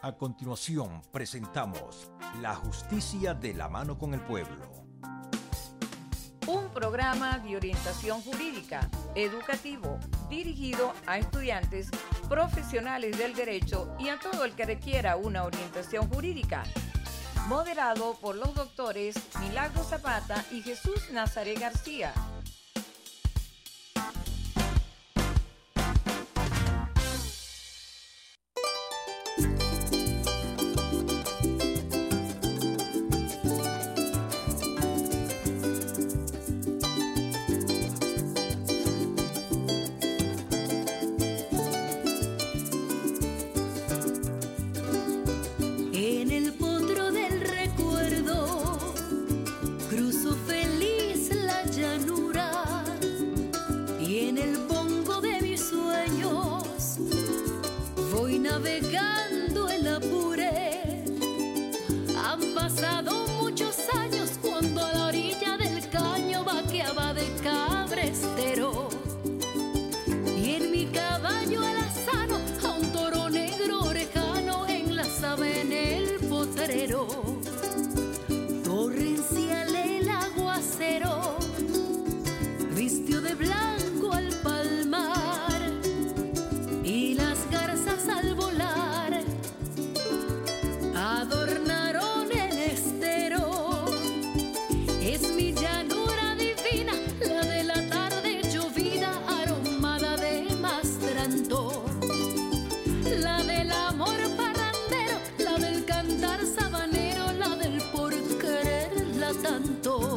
A continuación presentamos La Justicia de la Mano con el Pueblo. Un programa de orientación jurídica, educativo, dirigido a estudiantes, profesionales del derecho y a todo el que requiera una orientación jurídica. Moderado por los doctores Milagro Zapata y Jesús Nazaret García. Navegando el apure, han pasado muchos años cuando a la orilla del caño vaqueaba de cabrestero. Y en mi caballo alazano a un toro negro orejano enlazaba en el potrero. Torrencial el aguacero, vistió de blanco al palmar y las garzas al volar adornaron el estero. Es mi llanura divina, la de la tarde llovida, aromada de mastranto, la del amor parrandero, la del cantar sabanero, la del por quererla tanto.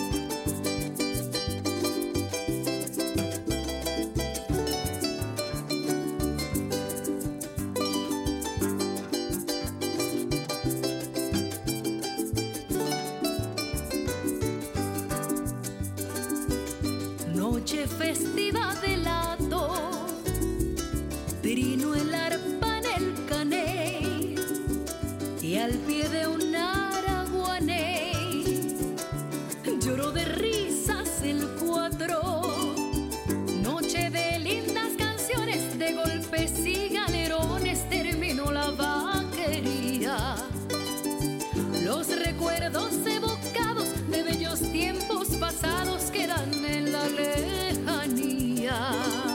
Noche festiva de lato, trino el arpa en el caney y al pie de un araguaney lloró de risas el cuatro. Noche de lindas canciones, de golpes y galerones, terminó la vaquería. Los recuerdos evocados de bellos tiempos pasados quedan en la lejanía.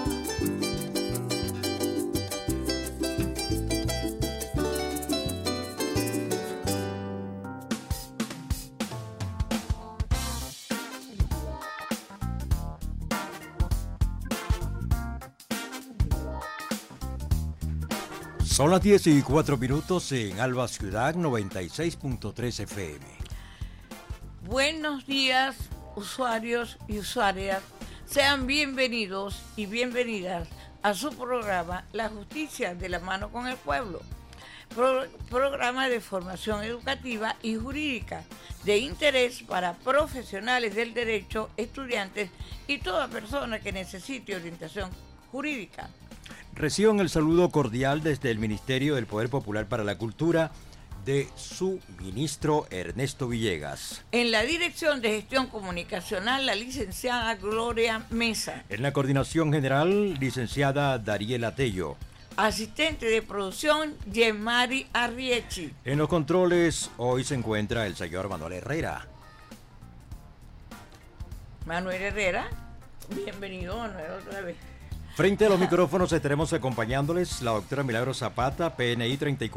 Son las 10:04 en Alba Ciudad, 96.3 FM. Buenos días, usuarios y usuarias. Sean bienvenidos y bienvenidas a su programa La Justicia de la Mano con el Pueblo. Programa de formación educativa y jurídica de interés para profesionales del derecho, estudiantes y toda persona que necesite orientación jurídica. Reciban el saludo cordial desde el Ministerio del Poder Popular para la Cultura de su ministro Ernesto Villegas. En la Dirección de Gestión Comunicacional, la licenciada Gloria Mesa. En la Coordinación General, licenciada Dariela Tello. Asistente de producción, Yemari Arriechi. En los controles, hoy se encuentra el señor Manuel Herrera. Manuel Herrera, bienvenido Manuel otra vez. Frente a los micrófonos estaremos acompañándoles la doctora Milagro Zapata, PNI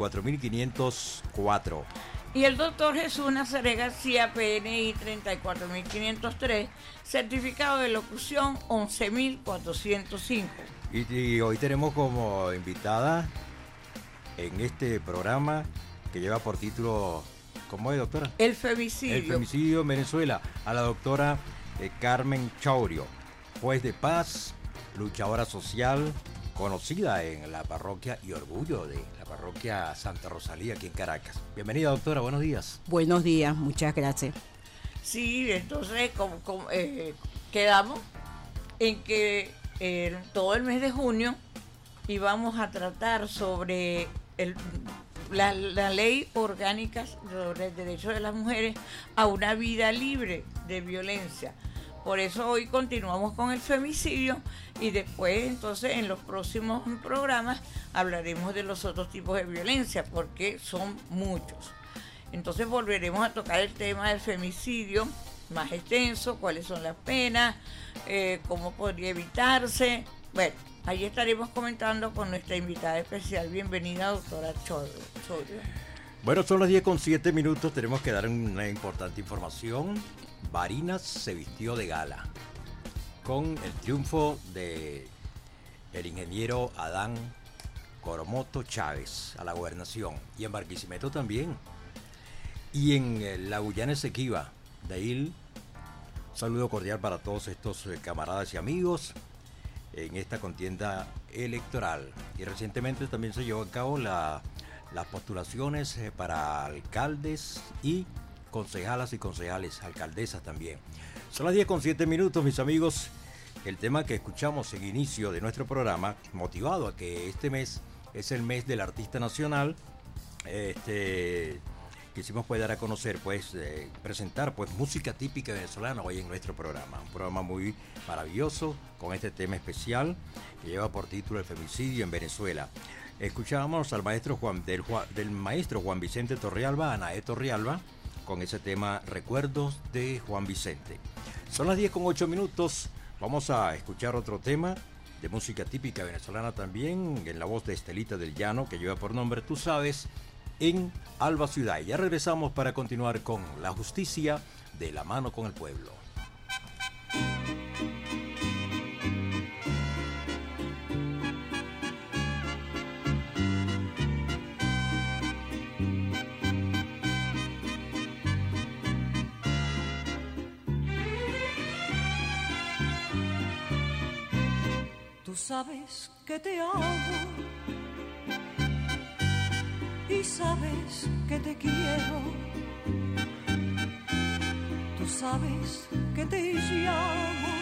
34004. Y el doctor Jesús Nazaret García, PNI 34503, certificado de locución 11405. Y hoy tenemos como invitada en este programa que lleva por título, ¿cómo es, doctora? El femicidio. El femicidio en Venezuela, a la doctora Carmen Chaurio, juez de paz, luchadora social, conocida en la parroquia y orgullo de la parroquia Santa Rosalía aquí en Caracas. Bienvenida, doctora, buenos días. Buenos días, muchas gracias. Sí, entonces quedamos en que todo el mes de junio íbamos a tratar sobre la ley orgánica sobre el derecho de las mujeres a una vida libre de violencia. Por eso hoy continuamos con el femicidio y después entonces en los próximos programas hablaremos de los otros tipos de violencia porque son muchos. Entonces volveremos a tocar el tema del femicidio más extenso, cuáles son las penas, cómo podría evitarse. Bueno, ahí estaremos comentando con nuestra invitada especial. Bienvenida, doctora Chaurio. Bueno, son las 10:07, tenemos que dar una importante información. Barinas se vistió de gala con el triunfo de el ingeniero Adán Coromoto Chávez a la gobernación, y en Barquisimeto también, y en la Guyana Esequiba. De ahí, un saludo cordial para todos estos camaradas y amigos en esta contienda electoral. Y recientemente también se llevó a cabo las postulaciones para alcaldes y concejalas y concejales, alcaldesas también. Son las 10:07, mis amigos. El tema que escuchamos en inicio de nuestro programa, motivado a que este mes es el mes del artista nacional, quisimos dar a conocer, presentar música típica venezolana hoy en nuestro programa. Un programa muy maravilloso con este tema especial que lleva por título El femicidio en Venezuela. Escuchábamos al maestro del maestro Juan Vicente Torrealba, Anaé Torrealba, con ese tema Recuerdos de Juan Vicente. Son las 10:08. Vamos a escuchar otro tema de música típica venezolana también, en la voz de Estelita del Llano, que lleva por nombre Tú Sabes, en Alba Ciudad. Y ya regresamos para continuar con La Justicia de la Mano con el Pueblo. Tú sabes que te amo y sabes que te quiero. Tú sabes que te llamo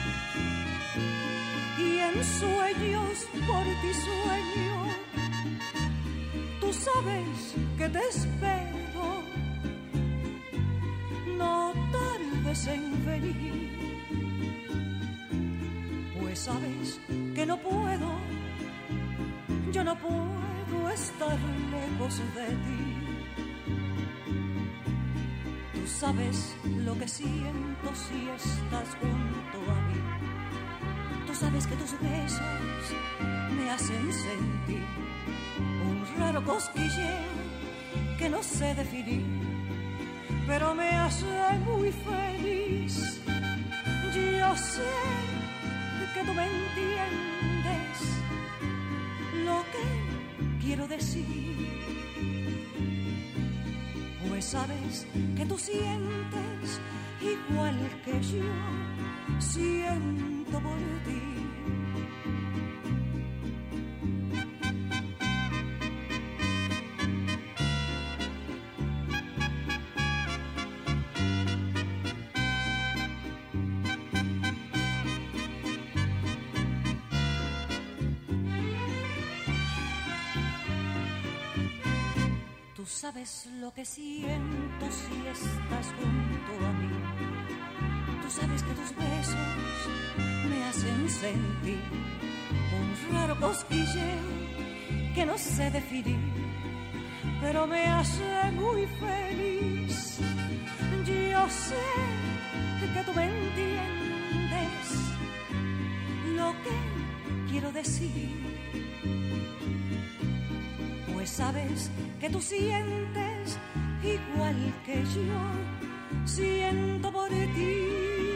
y en sueños por ti sueño. Tú sabes que te espero. No tardes en venir, pues sabes que no puedo, yo no puedo estar lejos de ti. Tú sabes lo que siento si estás junto a mí. Tú sabes que tus besos me hacen sentir un raro cosquilleo que no sé definir, pero me hace muy feliz. Yo sé que tú me entiendes lo que quiero decir, pues sabes que tú sientes igual que yo siento por ti. Tú sabes lo que siento si estás junto a mí. Tú sabes que tus besos me hacen sentir un raro cosquilleo que no sé definir, pero me hace muy feliz. Yo sé que tú me entiendes lo que quiero decir, pues sabes que tú sientes igual que yo siento por ti.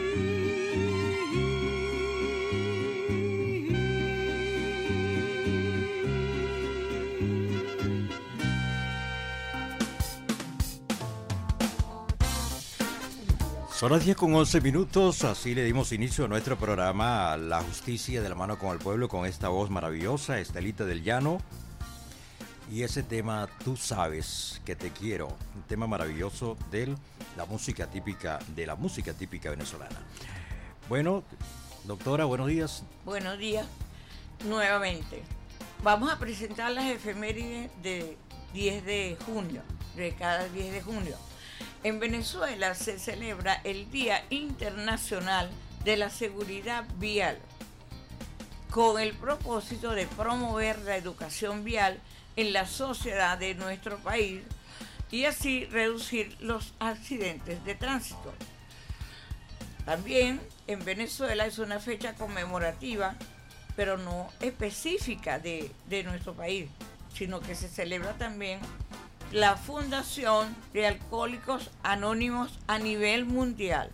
Son las 10:11, así le dimos inicio a nuestro programa La Justicia de la Mano con el Pueblo, con esta voz maravillosa, Estelita del Llano. Y ese tema, Tú Sabes que te quiero, un tema maravilloso de la música típica venezolana. Bueno, doctora, buenos días. Buenos días, nuevamente. Vamos a presentar las efemérides de 10 de junio, de cada 10 de junio. En Venezuela se celebra el Día Internacional de la Seguridad Vial, con el propósito de promover la educación vial en la sociedad de nuestro país y así reducir los accidentes de tránsito. También en Venezuela es una fecha conmemorativa, pero no específica de nuestro país, sino que se celebra también la Fundación de Alcohólicos Anónimos a nivel mundial.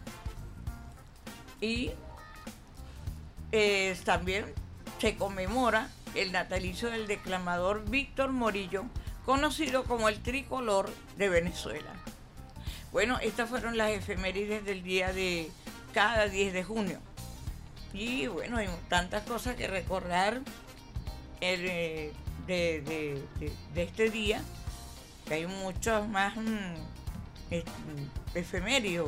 Y también se conmemora el natalicio del declamador Víctor Morillo, conocido como el tricolor de Venezuela. Bueno, estas fueron las efemérides del día de cada 10 de junio. Y bueno, hay tantas cosas que recordar de este día, que hay muchas más efemérides,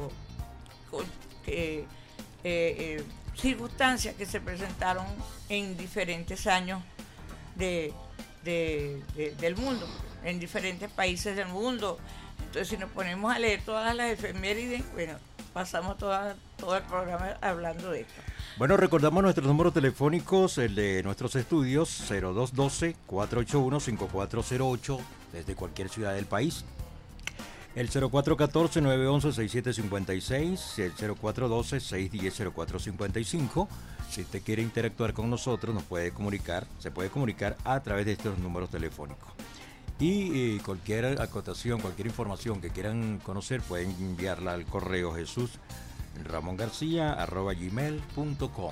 circunstancias que se presentaron en diferentes años del mundo, en diferentes países del mundo. Entonces, si nos ponemos a leer todas las efemérides, bueno, pasamos todo el programa hablando de esto. Bueno, recordamos nuestros números telefónicos, el de nuestros estudios, 0212-481-5408, desde cualquier ciudad del país. El 0414-911-6756, el 0412-610-0455. Si usted quiere interactuar con nosotros, se puede comunicar a través de estos números telefónicos. Y cualquier acotación, cualquier información que quieran conocer, pueden enviarla al correo jesusramongarcia@gmail.com.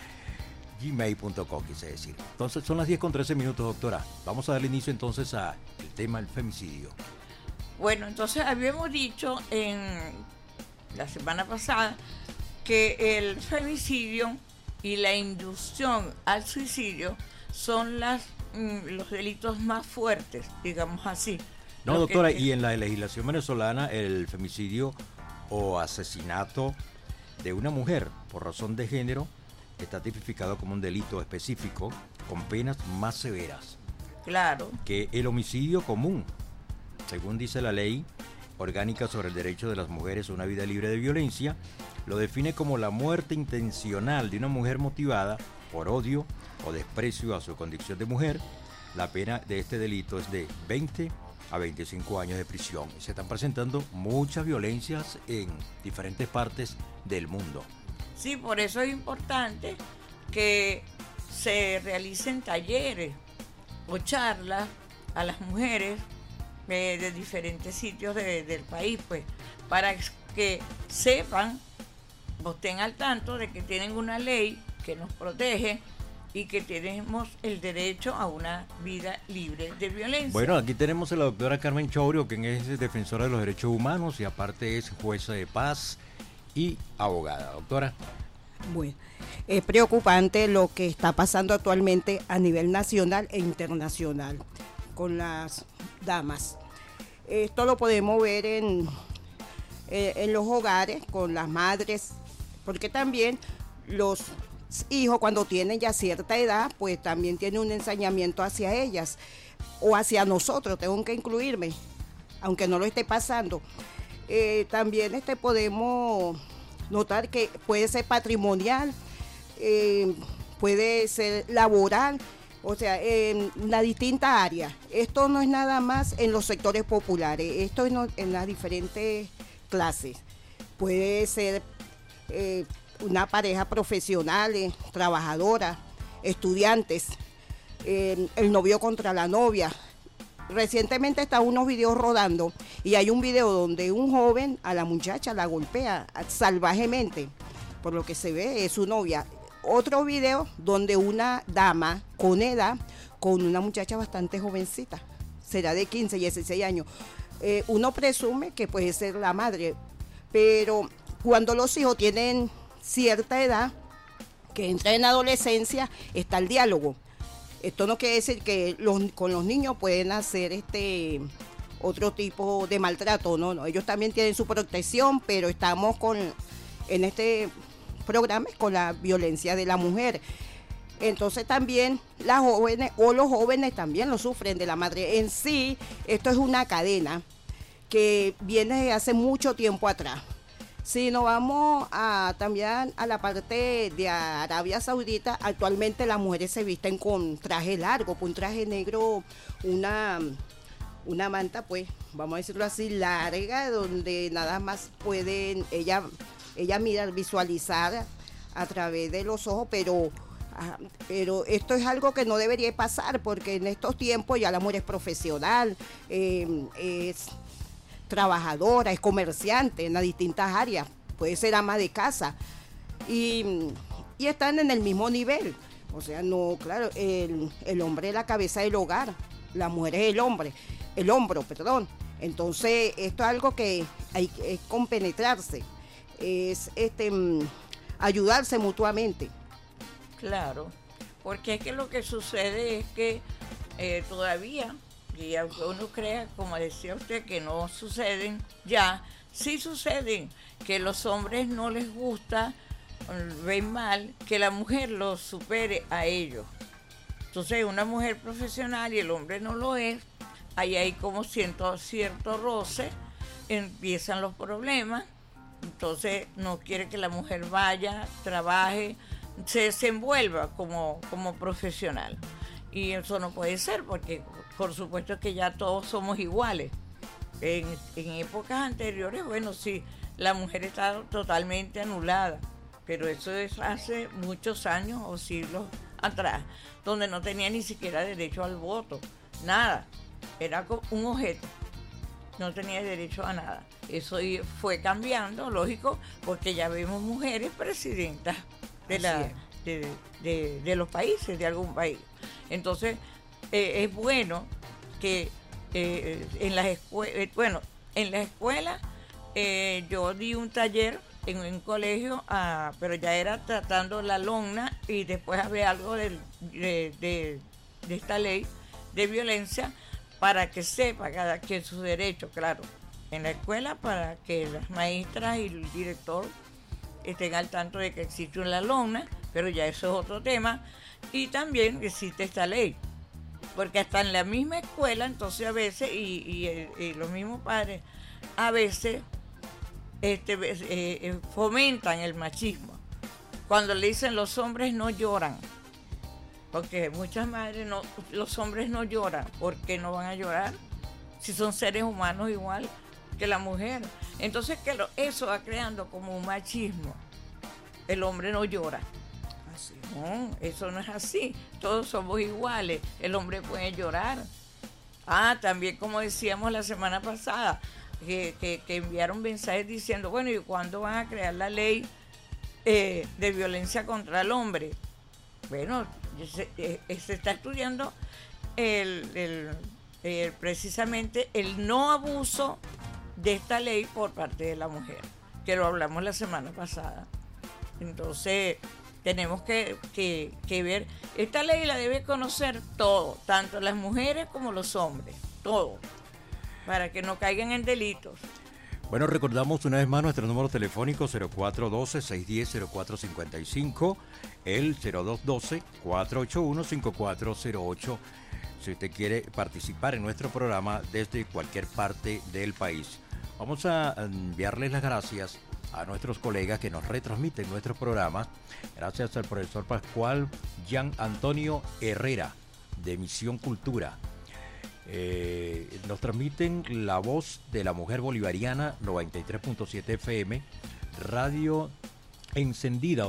Gmail.com quise decir. Entonces son las 10:13, doctora. Vamos a darle inicio entonces al tema del femicidio. Bueno, entonces habíamos dicho en la semana pasada que el femicidio y la inducción al suicidio son los delitos más fuertes, digamos así. No, doctora, y en la legislación venezolana el femicidio o asesinato de una mujer por razón de género está tipificado como un delito específico con penas más severas. Claro. Que el homicidio común, según dice la ley orgánica sobre el derecho de las mujeres a una vida libre de violencia, lo define como la muerte intencional de una mujer motivada por odio o desprecio a su condición de mujer. La pena de este delito es de 20 a 25 años de prisión. Se están presentando muchas violencias en diferentes partes del mundo. Sí, por eso es importante que se realicen talleres o charlas a las mujeres de diferentes sitios del país, pues, para que sepan o estén al tanto de que tienen una ley que nos protege y que tenemos el derecho a una vida libre de violencia. Bueno, aquí tenemos a la doctora Carmen Chaurio, quien es defensora de los derechos humanos y aparte es jueza de paz y abogada. Doctora. Bueno, es preocupante lo que está pasando actualmente a nivel nacional e internacional con las damas. Esto lo podemos ver en los hogares, con las madres, porque también los hijos cuando tienen ya cierta edad, pues también tienen un ensañamiento hacia ellas o hacia nosotros, tengo que incluirme, aunque no lo esté pasando. También podemos notar que puede ser patrimonial, puede ser laboral, o sea, en las distintas áreas. Esto no es nada más en los sectores populares, esto es en las diferentes clases. Puede ser una pareja profesional, trabajadora, estudiantes, el novio contra la novia. Recientemente están unos videos rodando y hay un video donde un joven a la muchacha la golpea salvajemente, por lo que se ve es su novia. Otro video donde una dama con edad, con una muchacha bastante jovencita, será de 15, 16 años. Uno presume que puede ser la madre, pero cuando los hijos tienen cierta edad, que entra en adolescencia, está el diálogo. Esto no quiere decir que con los niños pueden hacer otro tipo de maltrato, no, ellos también tienen su protección, pero estamos en este programa con la violencia de la mujer. Entonces también las jóvenes o los jóvenes también lo sufren de la madre. En sí, esto es una cadena que viene de hace mucho tiempo atrás. Si nos vamos también a la parte de Arabia Saudita, actualmente las mujeres se visten con traje largo, con un traje negro, una manta, pues, vamos a decirlo así, larga, donde nada más pueden ella mirar, visualizar a través de los ojos, pero esto es algo que no debería pasar, porque en estos tiempos ya la mujer es profesional, es trabajadora, es comerciante en las distintas áreas, puede ser ama de casa y están en el mismo nivel. O sea, no, claro, el hombre es la cabeza del hogar, la mujer es el hombro, perdón. Entonces, esto es algo que hay que compenetrarse, es ayudarse mutuamente. Claro, porque es que lo que sucede es que todavía, y aunque uno crea, como decía usted, que no suceden, ya sí suceden, que los hombres no les gusta, ven mal, que la mujer los supere a ellos. Entonces, una mujer profesional y el hombre no lo es, ahí hay como cierto roce, empiezan los problemas, entonces no quiere que la mujer vaya, trabaje, se desenvuelva como profesional. Y eso no puede ser, porque por supuesto que ya todos somos iguales. En épocas anteriores, bueno, sí, la mujer está totalmente anulada, pero eso es hace muchos años o siglos atrás, donde no tenía ni siquiera derecho al voto, nada, era un objeto, no tenía derecho a nada. Eso fue cambiando, lógico, porque ya vemos mujeres presidentas de los países, de algún país. Entonces, es bueno que en las escuelas, yo di un taller en un colegio, pero ya era tratando la LONNA y después había algo de esta ley de violencia para que sepa cada quien sus derechos, claro, en la escuela, para que las maestras y el director estén al tanto de que existe una LONNA, pero ya eso es otro tema, y también existe esta ley, porque hasta en la misma escuela, entonces a veces, y los mismos padres, a veces fomentan el machismo, cuando le dicen los hombres no lloran, porque muchas madres los hombres no lloran. ¿Por qué no van a llorar? Si son seres humanos igual que la mujer. Entonces eso va creando como un machismo. El hombre no llora. Así. No, eso no es así. Todos somos iguales. El hombre puede llorar. También como decíamos la semana pasada, que enviaron mensajes diciendo, bueno, ¿y cuándo van a crear la ley de violencia contra el hombre? Bueno, se está estudiando precisamente el no abuso de esta ley por parte de la mujer, que lo hablamos la semana pasada. Entonces, tenemos que ver, esta ley la debe conocer todo, tanto las mujeres como los hombres, todo, para que no caigan en delitos. Bueno, recordamos una vez más nuestro número telefónico 0412-610-0455, el 0212-481-5408, si usted quiere participar en nuestro programa desde cualquier parte del país. Vamos a enviarles las gracias a nuestros colegas que nos retransmiten nuestros programas. Gracias al profesor Pascual Jean Antonio Herrera, de Misión Cultura. Nos transmiten La Voz de la Mujer Bolivariana 93.7 FM, Radio Encendida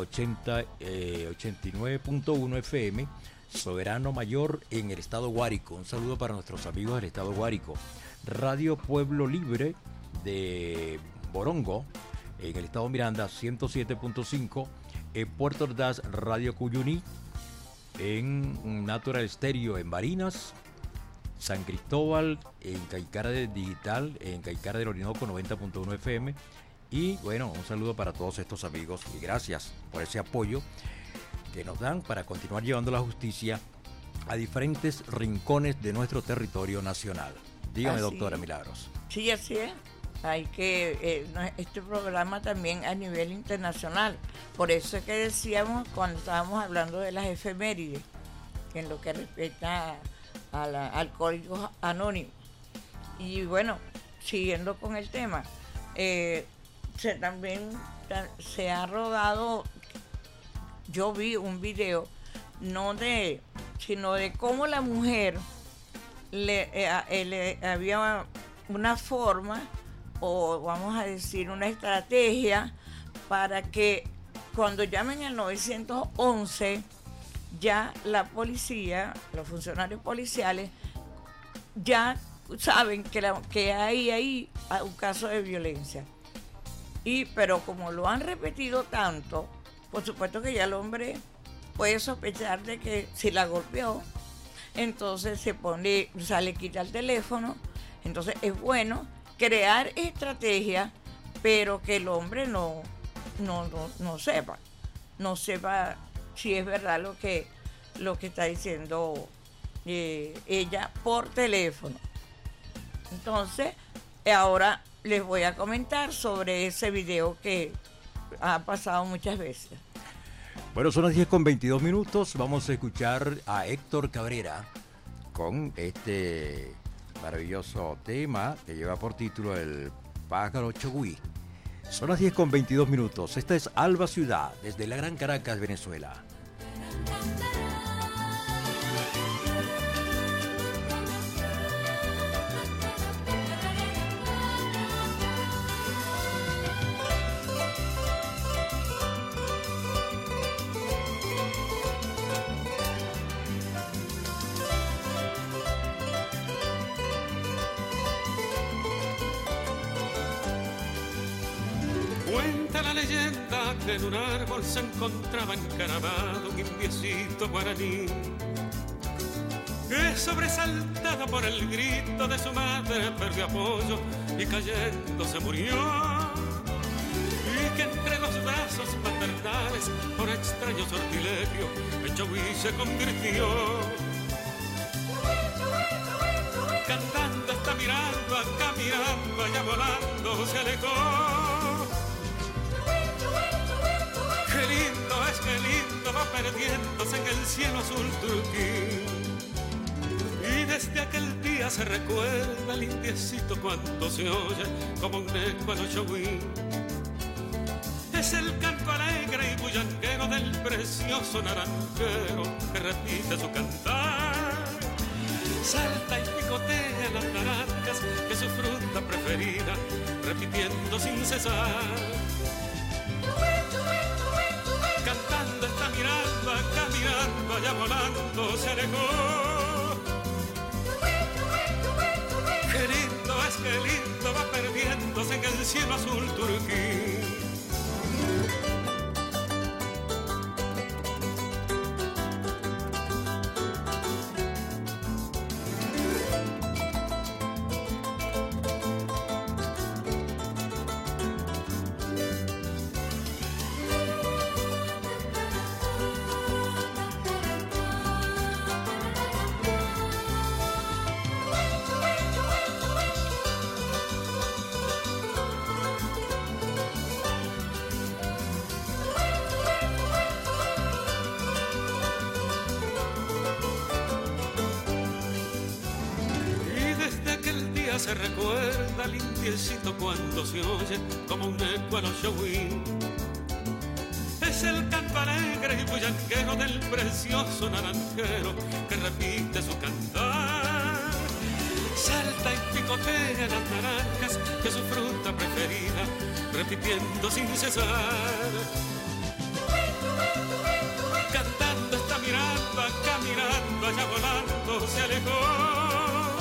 89.1 FM, Soberano Mayor en el estado Guárico. Un saludo para nuestros amigos del estado Guárico. Radio Pueblo Libre de Borongo en el estado Miranda 107.5, en Puerto Ordaz Radio Cuyuní, en Natural Stereo en Barinas, San Cristóbal, en Caicara Digital, en Caicara del Orinoco 90.1 FM. Y bueno, un saludo para todos estos amigos y gracias por ese apoyo que nos dan para continuar llevando la justicia a diferentes rincones de nuestro territorio nacional. Dígame, doctora Milagros. Sí, así es. Hay que, este programa también a nivel internacional. Por eso es que decíamos cuando estábamos hablando de las efemérides, en lo que respecta al Alcohólicos Anónimos. Y bueno, siguiendo con el tema, también se ha rodado, yo vi un video, sino de cómo la mujer había una forma, o vamos a decir una estrategia, para que cuando llamen al 911, ya la policía, los funcionarios policiales, ya saben que hay ahí un caso de violencia. Pero como lo han repetido tanto, por supuesto que ya el hombre puede sospechar de que si la golpeó, entonces le quita el teléfono. Entonces es bueno crear estrategias, pero que el hombre no sepa si es verdad lo que está diciendo ella por teléfono. Entonces, ahora les voy a comentar sobre ese video que ha pasado muchas veces. Bueno, son las 10:22. Vamos a escuchar a Héctor Cabrera con este maravilloso tema que lleva por título El pájaro chogüí. Son las 10:22. Esta es Alba Ciudad, desde la Gran Caracas, Venezuela. Cuenta la leyenda que en un árbol se encontraba encaravado un indiecito guaraní, que sobresaltado por el grito de su madre perdió apoyo y cayendo se murió, y que entre los brazos paternales por extraño sortilegio en chogüí se convirtió. Cantando está mirando, acá mirando, allá volando se alejó. Qué lindo va perdiéndose en el cielo azul turquí. Y desde aquel día se recuerda el indiecito cuando se oye como un eco al chogüí. Es el canto alegre y bullanguero del precioso naranjero que repite su cantar. Salta y picotea las naranjas, que es su fruta preferida, repitiendo sin cesar. Cantando está mirando, acá mirando, allá volando se alejó. Qué lindo va perdiéndose en el cielo azul turquí. Se recuerda el indiecito cuando se oye como un eco a los chogüí. Es el canto alegre y bullanguero del precioso naranjero que repite su cantar. Salta y picotea las naranjas, que es su fruta preferida, repitiendo sin cesar. Cantando está mirando, acá mirando, allá volando se alejó.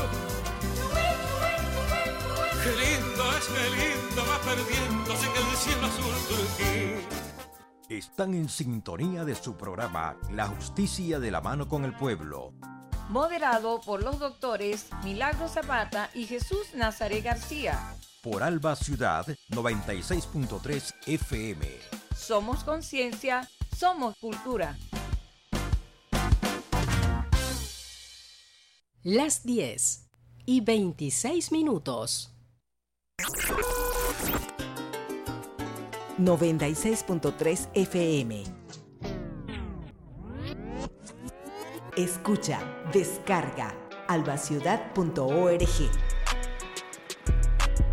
Qué lindo va perdiéndose en el cielo azul turquí. Están en sintonía de su programa La Justicia de la Mano con el Pueblo. Moderado por los doctores Milagro Zapata y Jesús Nazaret García. Por Alba Ciudad 96.3 FM. Somos conciencia, somos cultura. Las 10:26. 96.3 FM. Escucha, descarga albaciudad.org.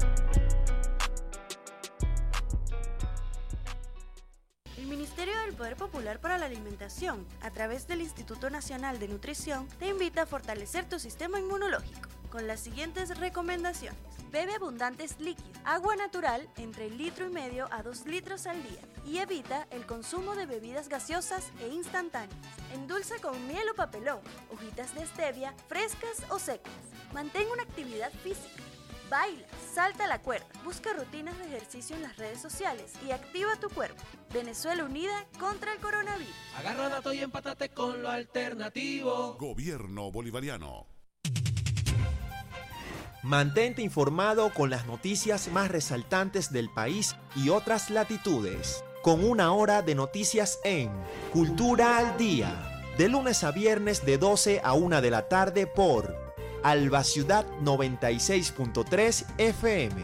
la alimentación a través del Instituto Nacional de Nutrición te invita a fortalecer tu sistema inmunológico con las siguientes recomendaciones. Bebe abundantes líquidos, agua natural entre 1,5 litros a 2 litros al día y evita el consumo de bebidas gaseosas e instantáneas. Endulza con miel o papelón, hojitas de stevia, frescas o secas. Mantén una actividad física. Baila, salta la cuerda, busca rutinas de ejercicio en las redes sociales y activa tu cuerpo. Venezuela unida contra el coronavirus. Agarra datos y empátate con lo alternativo. Gobierno bolivariano. Mantente informado con las noticias más resaltantes del país y otras latitudes. Con 1 hora de noticias en Cultura al Día. De lunes a viernes de 12 a 1 de la tarde por Alba Ciudad 96.3 FM.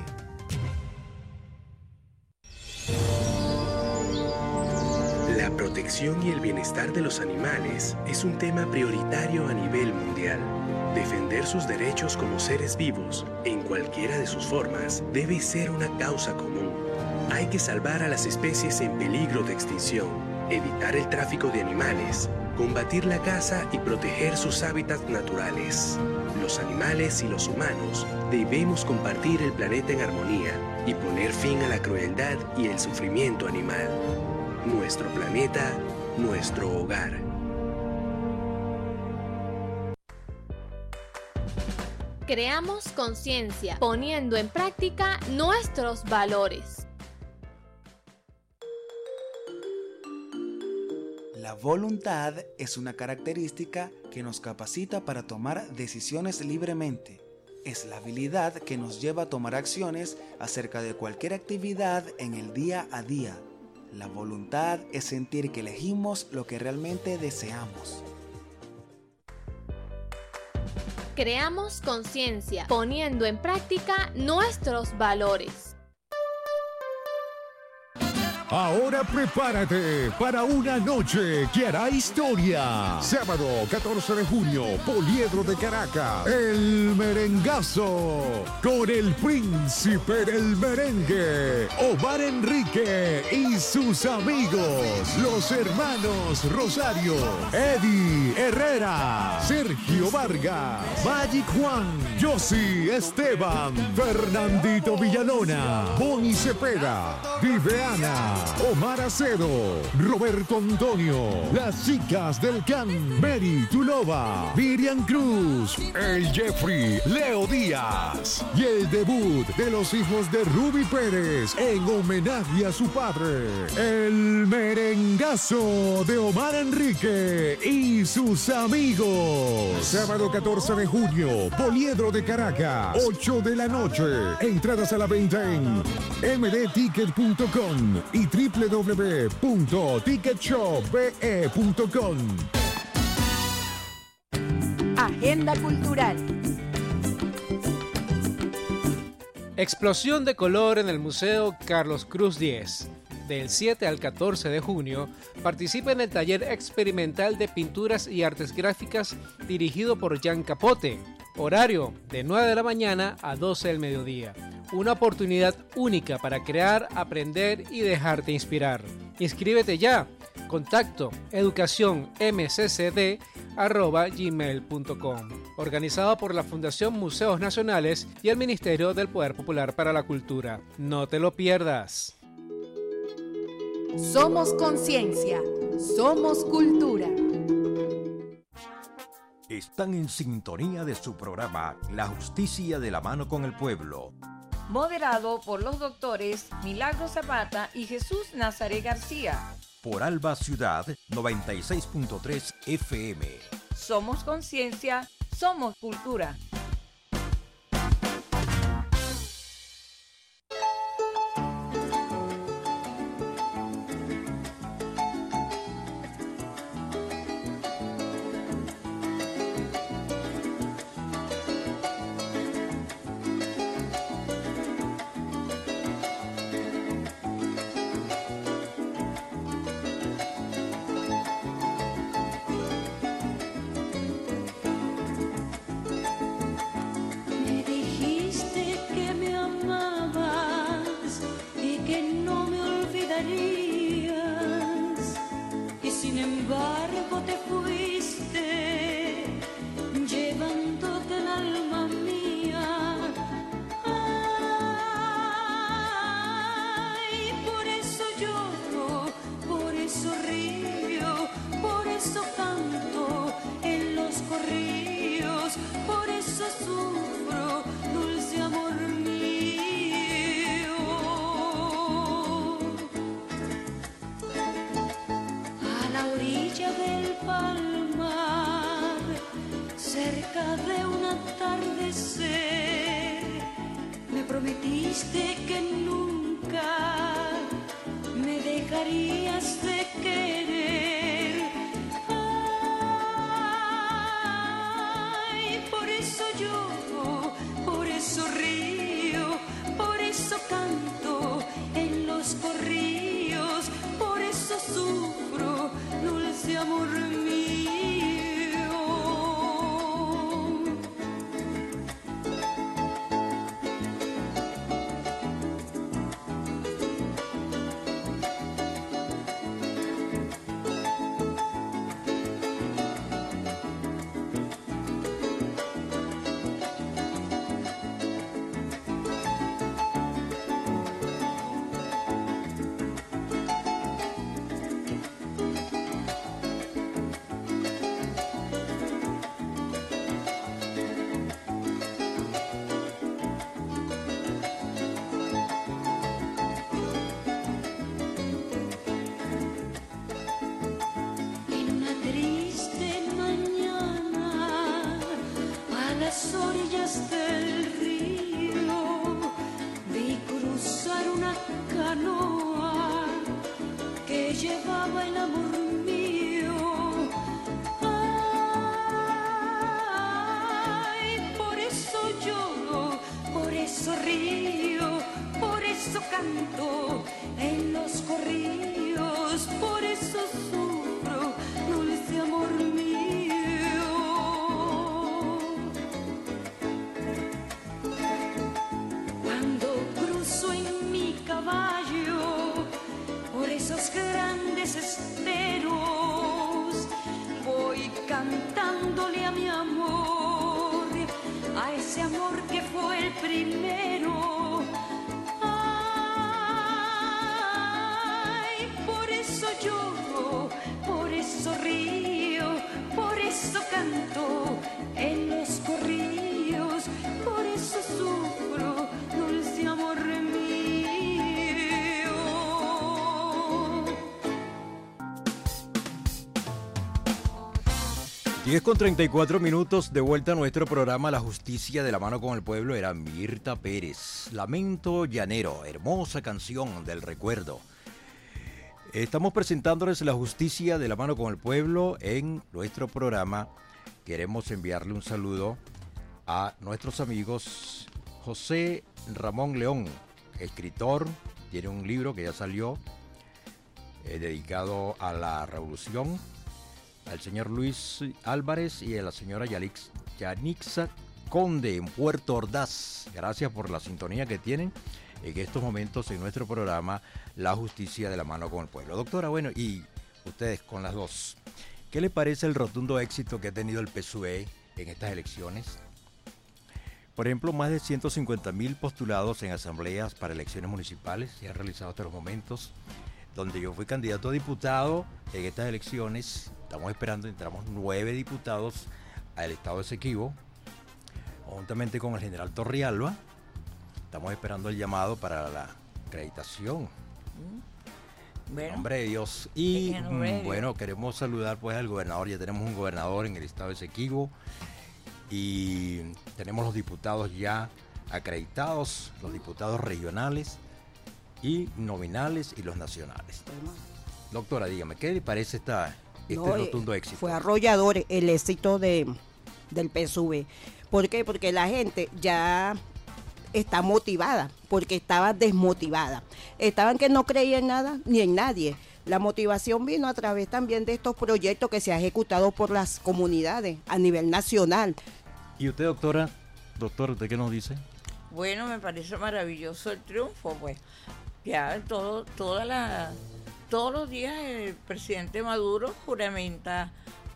La protección y el bienestar de los animales es un tema prioritario a nivel mundial. Defender sus derechos como seres vivos, en cualquiera de sus formas, debe ser una causa común. Hay que salvar a las especies en peligro de extinción, evitar el tráfico de animales, combatir la caza y proteger sus hábitats naturales. Los animales y los humanos debemos compartir el planeta en armonía y poner fin a la crueldad y el sufrimiento animal. Nuestro planeta, nuestro hogar. Creamos conciencia, poniendo en práctica nuestros valores. La voluntad es una característica que nos capacita para tomar decisiones libremente. Es la habilidad que nos lleva a tomar acciones acerca de cualquier actividad en el día a día. La voluntad es sentir que elegimos lo que realmente deseamos. Creamos conciencia, poniendo en práctica nuestros valores. Ahora prepárate para una noche que hará historia. Sábado 14 de junio, Poliedro de Caracas, El Merengazo, con el príncipe del merengue, Omar Enrique y sus amigos, los hermanos Rosario, Eddie Herrera, Sergio Vargas, Magic Juan, Yossi Esteban, Fernandito Villalona, Boni Cepeda, Viveana, Omar Acedo, Roberto Antonio, las chicas del Can, Mary Tulova, Miriam Cruz, el Jeffrey, Leo Díaz y el debut de los hijos de Ruby Pérez en homenaje a su padre, el Merengazo de Omar Enrique y sus amigos. Sábado 14 de junio, Poliedro de Caracas, 8 de la noche. Entradas a la venta en mdticket.com y www.ticketshopbe.com. Agenda cultural. Explosión de color en el Museo Carlos Cruz 10. Del 7 al 14 de junio, participa en el taller experimental de pinturas y artes gráficas dirigido por Jan Capote. Horario de 9 de la mañana a 12 del mediodía. Una oportunidad única para crear, aprender y dejarte inspirar. Inscríbete ya. Contacto educacionmccd@gmail.com. Organizado por la Fundación Museos Nacionales y el Ministerio del Poder Popular para la Cultura. No te lo pierdas. Somos conciencia, somos cultura. Están en sintonía de su programa La Justicia de la Mano con el Pueblo. Moderado por los doctores Milagro Zapata y Jesús Nazaret García. Por Alba Ciudad 96.3 FM. Somos conciencia, somos cultura. cerca de un atardecer me prometiste que nunca me dejarías de querer. Ay, por eso lloro, por eso río, por eso canto en los corrillos, por eso sufro, dulce amor mío. Sufro, dulce amor mío. 10:34 de vuelta a nuestro programa La Justicia de la Mano con el Pueblo. Era Mirta Pérez, Lamento Llanero, hermosa canción del recuerdo. Estamos presentándoles La Justicia de la Mano con el Pueblo en nuestro programa. Queremos enviarle un saludo a nuestros amigos José Ramón León, escritor, tiene un libro que ya salió dedicado a la revolución, al señor Luis Álvarez y a la señora Yanixa Conde en Puerto Ordaz. Gracias por la sintonía que tienen en estos momentos en nuestro programa La Justicia de la Mano con el Pueblo. Doctora, bueno, y ustedes con las dos, ¿qué le parece el rotundo éxito que ha tenido el PSUV en estas elecciones? Por ejemplo, más de 150.000 postulados en asambleas para elecciones municipales se han realizado hasta los momentos, donde yo fui candidato a diputado en estas elecciones. Estamos esperando, entramos 9 diputados al estado de Esequibo, juntamente con el general Torrialba. Estamos esperando el llamado para la acreditación. Bueno, en nombre de Dios. Y bueno, queremos saludar pues al gobernador. Ya tenemos un gobernador en el estado de Esequibo y tenemos los diputados ya acreditados, los diputados regionales y nominales y los nacionales. Doctora, dígame, ¿qué le parece este rotundo éxito? Fue arrollador el éxito del PSUV. ¿Por qué? Porque la gente ya está motivada, porque estaba desmotivada. Estaban que no creían en nada ni en nadie. La motivación vino a través también de estos proyectos que se han ejecutado por las comunidades a nivel nacional. ¿Y usted, doctora? Doctor, ¿usted qué nos dice? Bueno, me parece maravilloso el triunfo, pues. Ya todos los días el presidente Maduro juramenta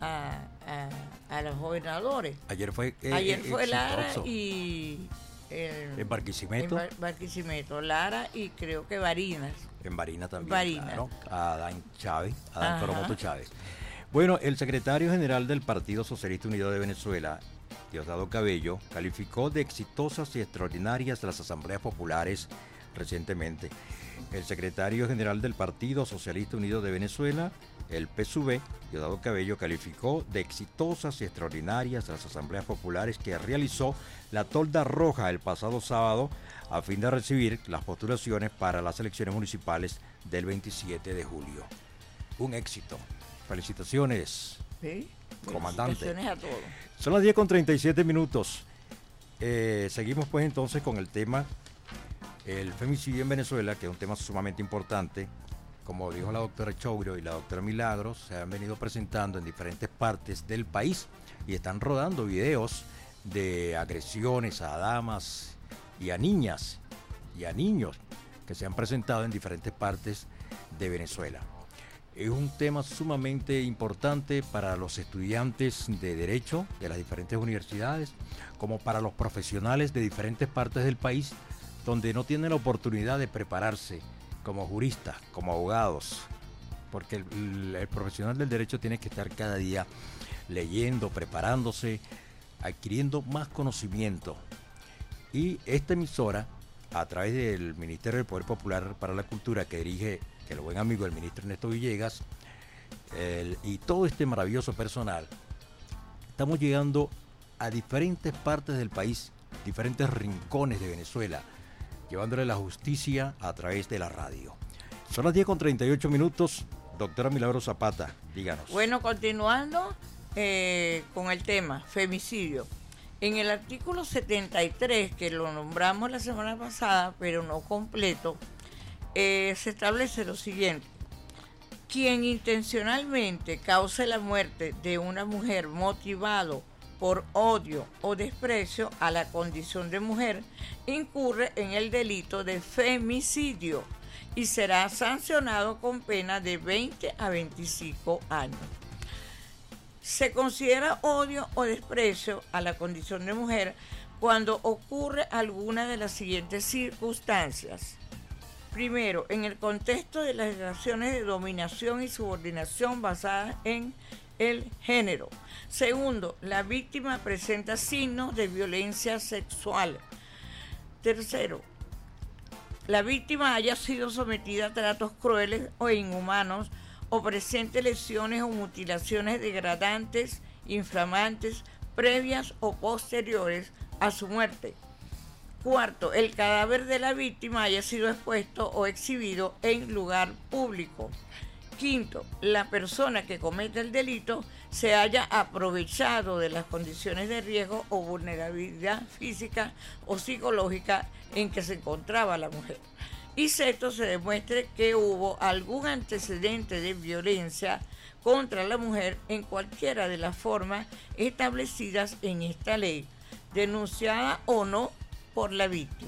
a los gobernadores. Ayer fue Lara y en Barquisimeto. En Barquisimeto, Lara y creo que Barinas. En Barinas también. Barinas. Claro, a Adán Coromoto Chávez. Bueno, el secretario general del Partido Socialista Unido de Venezuela, Diosdado Cabello, calificó de exitosas y extraordinarias las asambleas populares recientemente. El secretario general del Partido Socialista Unido de Venezuela el PSUV, Diosdado Cabello, calificó de exitosas y extraordinarias las asambleas populares que realizó la Tolda Roja el pasado sábado a fin de recibir las postulaciones para las elecciones municipales del 27 de julio. Un éxito. Felicitaciones, ¿sí? comandante. Felicitaciones a todos. Son las 10:37. Seguimos pues entonces con el tema, el femicidio en Venezuela, que es un tema sumamente importante. Como dijo la doctora Chourio y la doctora Milagros, se han venido presentando en diferentes partes del país y están rodando videos de agresiones a damas y a niñas y a niños que se han presentado en diferentes partes de Venezuela. Es un tema sumamente importante para los estudiantes de Derecho de las diferentes universidades, como para los profesionales de diferentes partes del país, donde no tienen la oportunidad de prepararse como juristas, como abogados, porque el profesional del derecho tiene que estar cada día leyendo, preparándose, adquiriendo más conocimiento. Y esta emisora, a través del Ministerio del Poder Popular para la Cultura, que dirige el buen amigo el ministro Ernesto Villegas, y todo este maravilloso personal, estamos llegando a diferentes partes del país, diferentes rincones de Venezuela, llevándole la justicia a través de la radio. Son las 10:38. Doctora Milagros Zapata, díganos. Bueno, continuando con el tema, femicidio. En el artículo 73, que lo nombramos la semana pasada, pero no completo, se establece lo siguiente. Quien intencionalmente cause la muerte de una mujer motivado por odio o desprecio a la condición de mujer, incurre en el delito de femicidio y será sancionado con pena de 20 a 25 años. Se considera odio o desprecio a la condición de mujer cuando ocurre alguna de las siguientes circunstancias. Primero, en el contexto de las relaciones de dominación y subordinación basadas en el género. Segundo, la víctima presenta signos de violencia sexual. Tercero, la víctima haya sido sometida a tratos crueles o inhumanos o presente lesiones o mutilaciones degradantes, inflamantes, previas o posteriores a su muerte. Cuarto, el cadáver de la víctima haya sido expuesto o exhibido en lugar público. Quinto, la persona que comete el delito se haya aprovechado de las condiciones de riesgo o vulnerabilidad física o psicológica en que se encontraba la mujer. Y sexto, se demuestre que hubo algún antecedente de violencia contra la mujer en cualquiera de las formas establecidas en esta ley, denunciada o no por la víctima.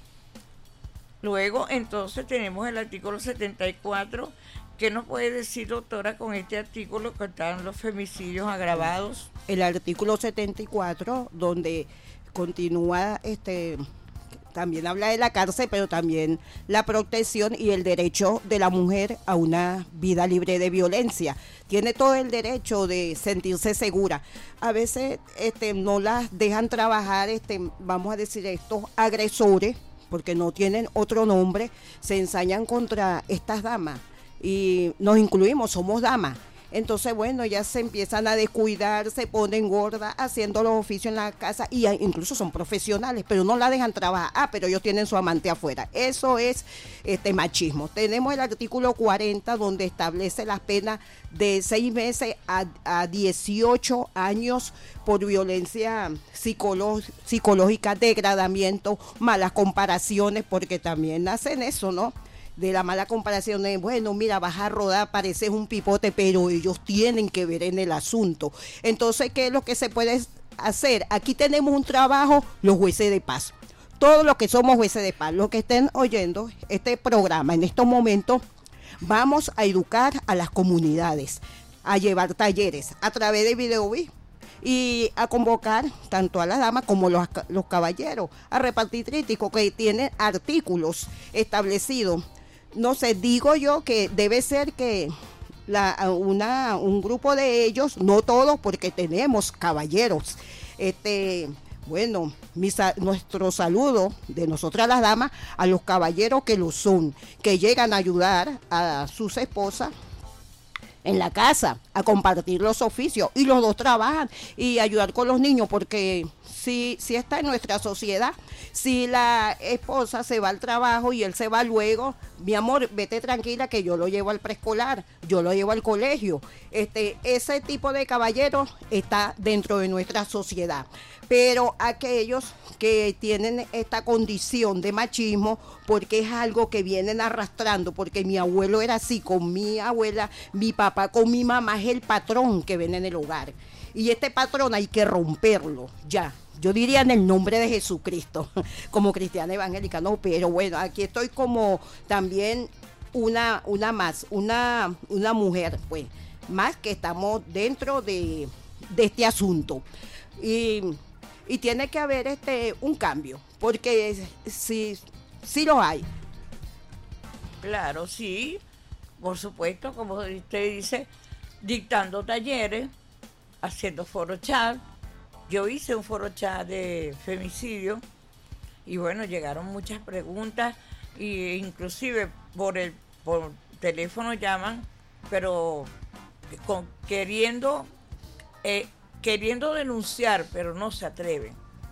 Luego, entonces, tenemos el artículo 74. ¿Qué nos puede decir, doctora, con este artículo que están los femicidios agravados? El artículo 74, donde continúa, también habla de la cárcel, pero también la protección y el derecho de la mujer a una vida libre de violencia. Tiene todo el derecho de sentirse segura. A veces no las dejan trabajar, vamos a decir, estos agresores, porque no tienen otro nombre, se ensañan contra estas damas. Y nos incluimos, somos damas. Entonces, bueno, ya se empiezan a descuidar, se ponen gordas, haciendo los oficios en la casa, y incluso son profesionales, pero no la dejan trabajar. Pero ellos tienen su amante afuera. Eso es machismo. Tenemos el artículo 40, donde establece las penas de 6 meses a 18 años por violencia psicológica, degradamiento, malas comparaciones, porque también hacen eso, ¿no? De la mala comparación de, bueno, mira, vas a rodar, pareces un pipote, pero ellos tienen que ver en el asunto. Entonces, ¿qué es lo que se puede hacer? Aquí tenemos un trabajo, los jueces de paz. Todos los que somos jueces de paz, los que estén oyendo este programa en estos momentos, vamos a educar a las comunidades, a llevar talleres a través de Videoví y a convocar tanto a las damas como los caballeros a repartir trípticos que tienen artículos establecidos. No sé, digo yo que debe ser que un grupo de ellos, no todos, porque tenemos caballeros. Bueno, nuestro saludo de nosotras las damas a los caballeros que lo son, que llegan a ayudar a sus esposas en la casa, a compartir los oficios, y los dos trabajan y ayudar con los niños, porque si está en nuestra sociedad, si la esposa se va al trabajo y él se va luego, mi amor, vete tranquila que yo lo llevo al preescolar, yo lo llevo al colegio. Ese tipo de caballeros está dentro de nuestra sociedad. Pero aquellos que tienen esta condición de machismo, porque es algo que vienen arrastrando, porque mi abuelo era así, con mi abuela, mi papá con mi mamá, es el patrón que ven en el hogar. Y este patrón hay que romperlo, ya. Yo diría en el nombre de Jesucristo, como cristiana evangélica, no, pero bueno, aquí estoy como también una mujer, pues, más que estamos dentro de este asunto. Y tiene que haber un cambio, porque sí lo hay. Claro, sí, por supuesto, como usted dice, dictando talleres, haciendo foro chat. Yo hice un foro chat de femicidio y bueno, llegaron muchas preguntas e inclusive por teléfono llaman, pero queriendo denunciar, pero no se atreven.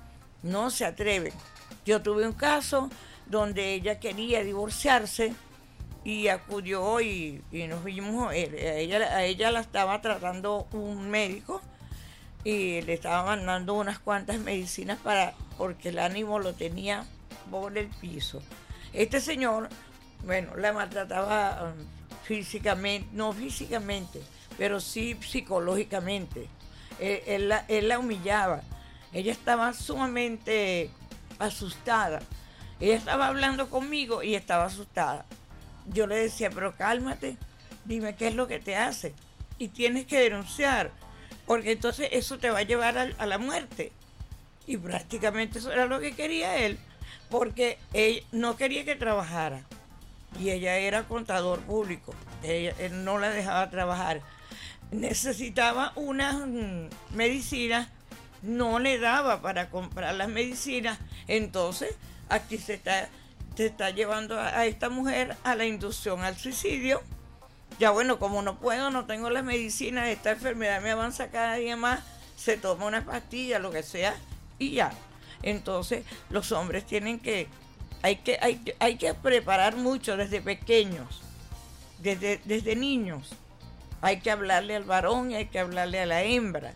Yo tuve un caso donde ella quería divorciarse y acudió y nos vimos, a ella la estaba tratando un médico y le estaba mandando unas cuantas medicinas porque el ánimo lo tenía por el piso. Este señor, bueno, la maltrataba físicamente, no físicamente, pero sí psicológicamente. Él la humillaba. Ella estaba sumamente asustada. Ella estaba hablando conmigo y estaba asustada. Yo le decía, pero cálmate, dime qué es lo que te hace. Y tienes que denunciar, porque entonces eso te va a llevar a la muerte. Y prácticamente eso era lo que quería él, porque él no quería que trabajara. Y ella era contador público. Él no la dejaba trabajar. Necesitaba unas medicinas, no le daba para comprar las medicinas. Entonces, aquí se está llevando a esta mujer a la inducción al suicidio. Ya bueno, como no tengo las medicinas, esta enfermedad me avanza cada día más, se toma una pastilla, lo que sea, y ya. Entonces, los hombres hay que preparar mucho desde pequeños, desde niños. Hay que hablarle al varón y hay que hablarle a la hembra.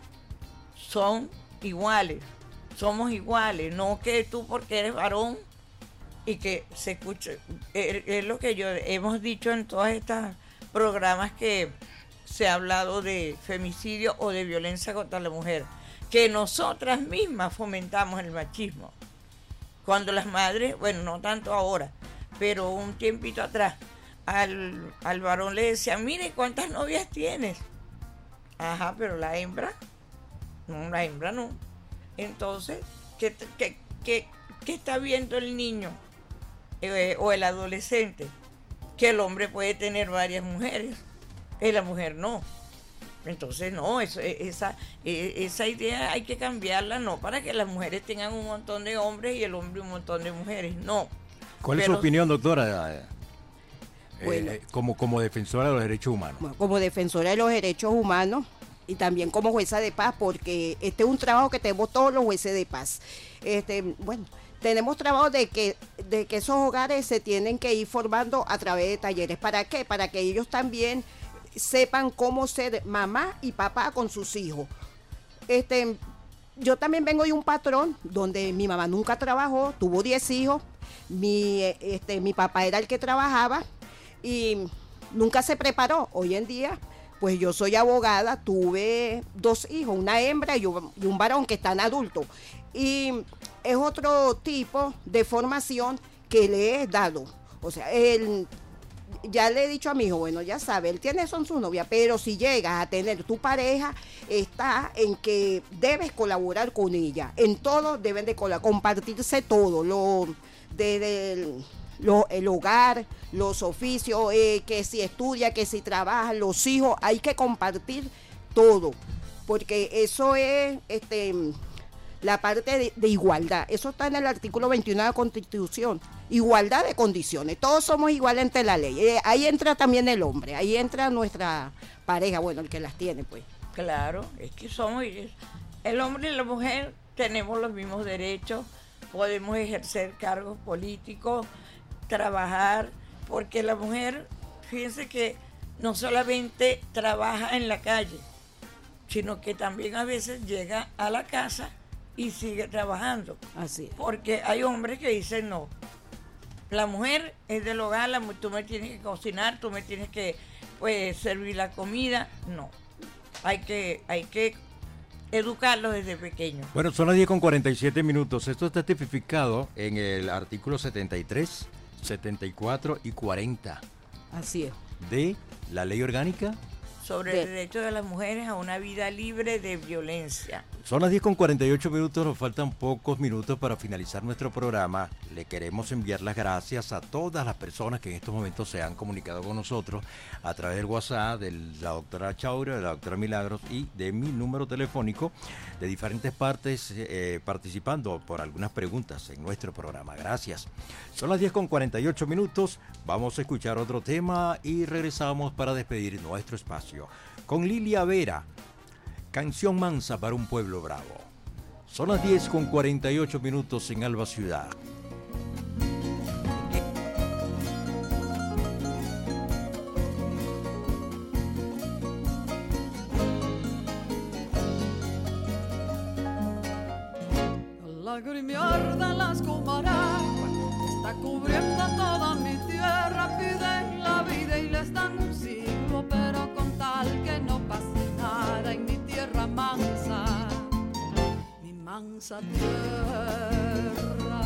Son iguales, somos iguales, no que tú porque eres varón y que se escuche. Es lo que hemos dicho en todos estos programas que se ha hablado de femicidio o de violencia contra la mujer, que nosotras mismas fomentamos el machismo. Cuando las madres, bueno, no tanto ahora, pero un tiempito atrás, al varón le decían, mire, ¿cuántas novias tienes? Ajá, pero la hembra no. Entonces, ¿qué está viendo el niño o el adolescente? Que el hombre puede tener varias mujeres, y la mujer no. Entonces, no, esa idea hay que cambiarla, no para que las mujeres tengan un montón de hombres y el hombre un montón de mujeres, no. ¿Cuál es su opinión, doctora? Bueno, como defensora de los derechos humanos. Bueno, como defensora de los derechos humanos y también como jueza de paz, porque este es un trabajo que tenemos todos los jueces de paz. Tenemos trabajo de que esos hogares se tienen que ir formando a través de talleres. ¿Para qué? Para que ellos también sepan cómo ser mamá y papá con sus hijos. Yo también vengo de un patrón donde mi mamá nunca trabajó, tuvo 10 hijos, mi papá era el que trabajaba y nunca se preparó. Hoy en día, pues yo soy abogada, tuve 2 hijos, una hembra y un varón que están adultos. Y es otro tipo de formación que le he dado. O sea, ya le he dicho a mi hijo, bueno, ya sabe, él tiene son su novia, pero si llegas a tener tu pareja, está en que debes colaborar con ella. En todo deben de compartirse todo, el hogar, los oficios, que si estudia, que si trabaja, los hijos, hay que compartir todo, porque eso es la parte de igualdad. Eso está en el artículo 21 de la Constitución, igualdad de condiciones, todos somos iguales ante la ley. Ahí entra también el hombre, ahí entra nuestra pareja, bueno, el que las tiene, pues. Claro, es que somos, el hombre y la mujer tenemos los mismos derechos, podemos ejercer cargos políticos, trabajar, porque la mujer, fíjense que no solamente trabaja en la calle, sino que también a veces llega a la casa y sigue trabajando. Así es. Porque hay hombres que dicen no, la mujer es del hogar, tú me tienes que cocinar, tú me tienes que pues servir la comida. No, hay que educarlos desde pequeños. Bueno, son las 10:47. Esto está tipificado en el artículo 73, 74 y 40. Así es. De la Ley Orgánica sobre el derecho de las mujeres a una vida libre de violencia. Son las 10:48, nos faltan pocos minutos para finalizar nuestro programa. Le queremos enviar las gracias a todas las personas que en estos momentos se han comunicado con nosotros a través del WhatsApp de la doctora Chaurio, de la doctora Milagros y de mi número telefónico, de diferentes partes participando por algunas preguntas en nuestro programa. Gracias. Son las 10:48, vamos a escuchar otro tema y regresamos para despedir nuestro espacio con Lilia Vera. Canción mansa para un pueblo bravo. Son las 10:48 en Alba Ciudad. La grimiar de las comaraguas está cubriendo toda mi tierra. Piden la vida y les dan un siglo, pero con tal que no pase nada en mi tierra mansa, mi mansa tierra.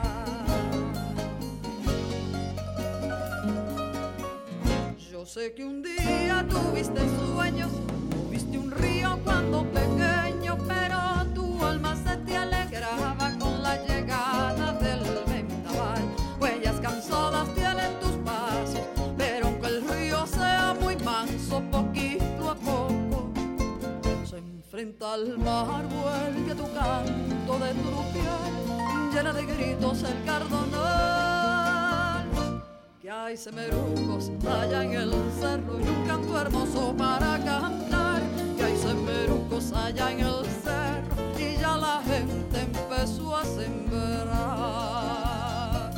Yo sé que un día tuviste sueños, tuviste un río cuando pequeño, pero tu alma se te alegraba con la llegada del vendaval. Huellas cansadas tienen tus pasos, pero aunque el río sea muy manso, poquito a poco se enfrenta al mar. Vuelve tu canto de trupial, llena de gritos el cardonal. Que hay semerucos allá en el cerro y un canto hermoso para cantar. Que hay semerucos allá en el cerro y ya la gente empezó a sembrar.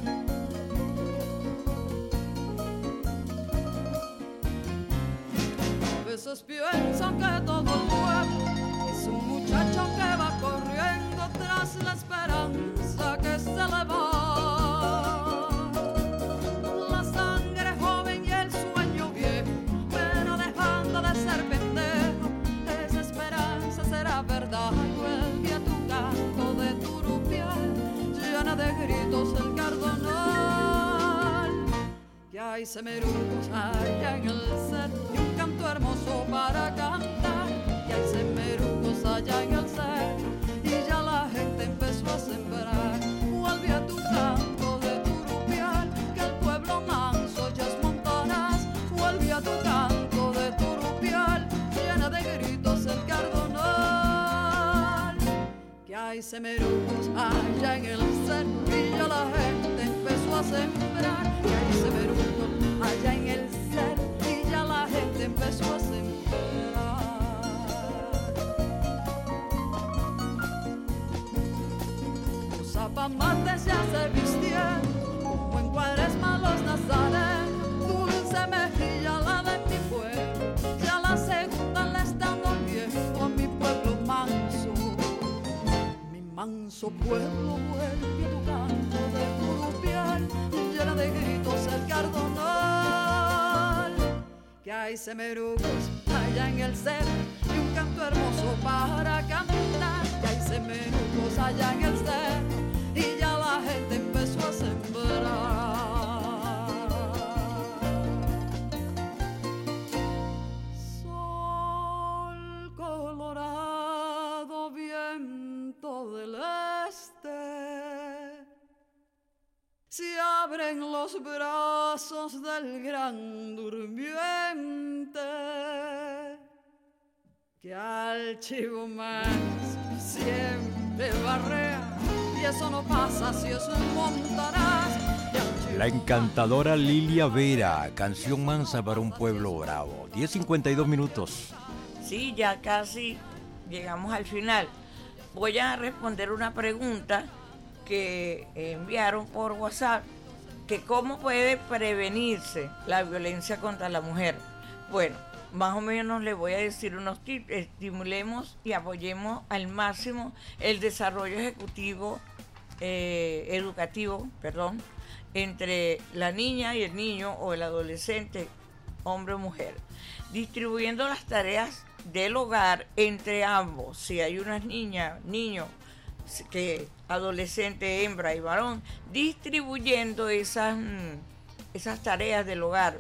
A veces pienso que todo el pueblo es un muchacho que va corriendo tras la esperanza que se le va. La sangre joven y el sueño viejo, pero dejando de ser pendejo, esa esperanza será verdad. Vuelve a tu canto de turupial, llena de gritos el cardonal. Que hay semerucos allá en el cerro y un canto hermoso para cantar. Que hay semerucos allá en el cerro y ya la gente empezó a sembrar. Vuelve a tu canto de turupial, que el pueblo manso ya es Montaraz. Vuelve a tu canto de turupial, llena de gritos el cardonal. Que hay semerucos allá en el cerro y ya la gente empezó a sembrar. Que hay semerucos allá en el cerro y ya la gente empezó a sembrar. Los zapamates ya se vistieron como en Cuaresma los nazarenos. Dulce mejilla la de mi pueblo, ya la segunda le están oliendo a mi pueblo manso. Mi manso pueblo, vuelve a tu canto de turupial, llena de gritos el cardonal. Que hay semerucos allá en el cerro y un canto hermoso para cantar. Que hay semerucos allá en el cerro y ya la gente empezó a sembrar. Sol colorado, viento del este, se abren los brazos del gran durmiente. Que al chivo manso siempre barrea y y eso no pasa si es un montaraz. La encantadora Lilia Vera, canción mansa para un pueblo bravo. 10:52 minutos. Sí, ya casi llegamos al final. Voy a responder una pregunta que enviaron por WhatsApp, que cómo puede prevenirse la violencia contra la mujer. Bueno, más o menos les voy a decir unos tips. Estimulemos y apoyemos al máximo el desarrollo educativo, entre la niña y el niño o el adolescente, hombre o mujer, distribuyendo las tareas del hogar entre ambos. Si hay unas niñas, niños, que adolescente, hembra y varón, distribuyendo esas tareas del hogar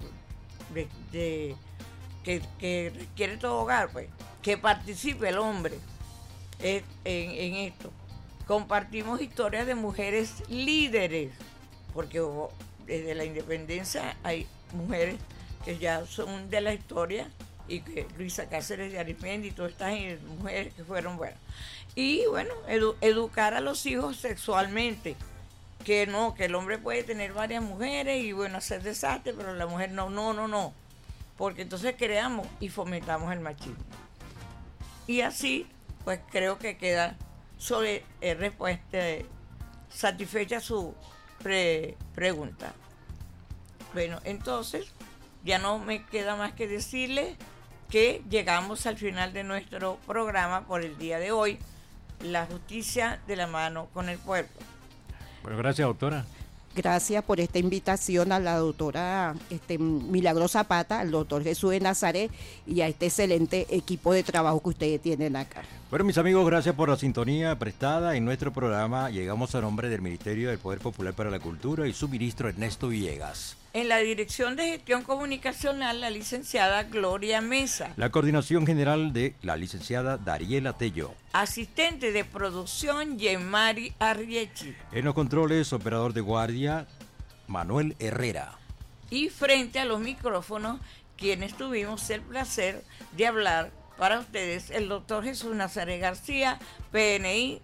que requiere todo hogar, pues, que participe el hombre en esto. Compartimos historias de mujeres líderes, porque desde la independencia hay mujeres que ya son de la historia, y que Luisa Cáceres de Arismendi y todas estas mujeres que fueron buenas. Y bueno, educar a los hijos sexualmente, que no, que el hombre puede tener varias mujeres y bueno, hacer desastre, pero la mujer no, porque entonces creamos y fomentamos el machismo. Y así, pues creo que queda sobre respuesta, satisfecha su pregunta. Bueno, entonces ya no me queda más que decirles que llegamos al final de nuestro programa por el día de hoy, la justicia de la mano con el pueblo. Bueno, gracias, doctora. Gracias por esta invitación a la doctora Milagros Zapata, al doctor Jesús de Nazaret y a este excelente equipo de trabajo que ustedes tienen acá. Bueno, mis amigos, gracias por la sintonía prestada en nuestro programa. Llegamos a nombre del Ministerio del Poder Popular para la Cultura y su ministro Ernesto Villegas. En la Dirección de Gestión Comunicacional, la licenciada Gloria Mesa. La coordinación general de la licenciada Dariela Tello. Asistente de producción, Yemari Arriechi. En los controles, operador de guardia, Manuel Herrera. Y frente a los micrófonos, quienes tuvimos el placer de hablar para ustedes, el doctor Jesús Nazaret García, PNI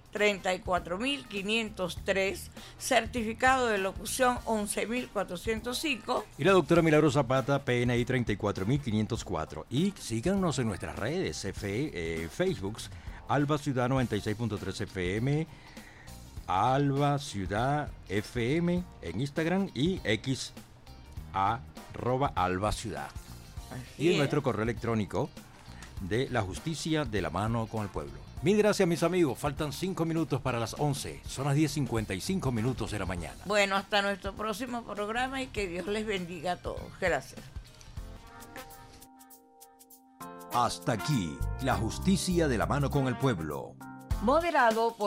34.503, certificado de locución 11.405. Y la doctora Milagros Zapata, PNI 34.504. Y síganos en nuestras redes, Facebook, Alba Ciudad 96.3 FM, Alba Ciudad FM en Instagram y X @Alba Ciudad. Y en nuestro correo electrónico de la justicia de la mano con el pueblo. Mil gracias, mis amigos. Faltan 5 minutos para las 11. Son las 10:55 minutos de la mañana. Bueno, hasta nuestro próximo programa y que Dios les bendiga a todos. Gracias. Hasta aquí, la justicia de la mano con el pueblo. Moderado por